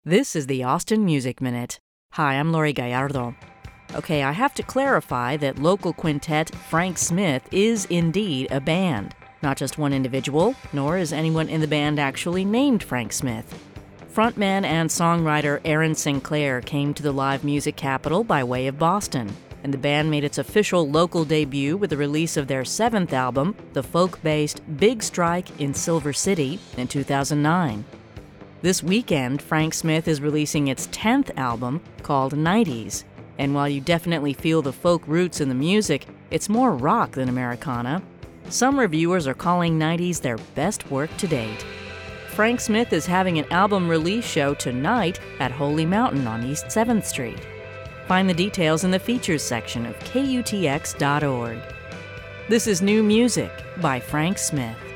This is the Austin Music Minute. Hi, I'm Lori Gallardo. Okay, I have to clarify that local quintet Frank Smith is indeed a band. Not just one individual, nor is anyone in the band actually named Frank Smith. Frontman and songwriter Aaron Sinclair came to the live music capital by way of Boston, and the band made its official local debut with the release of their 7th album, the folk-based Big Strike in Silver City, in 2009. This weekend, Frank Smith is releasing its 10th album, called 90s. And while you definitely feel the folk roots in the music, it's more rock than Americana. Some reviewers are calling 90s their best work to date. Frank Smith is having an album release show tonight at Holy Mountain on East 7th Street. Find the details in the features section of KUTX.org. This is New Music by Frank Smith.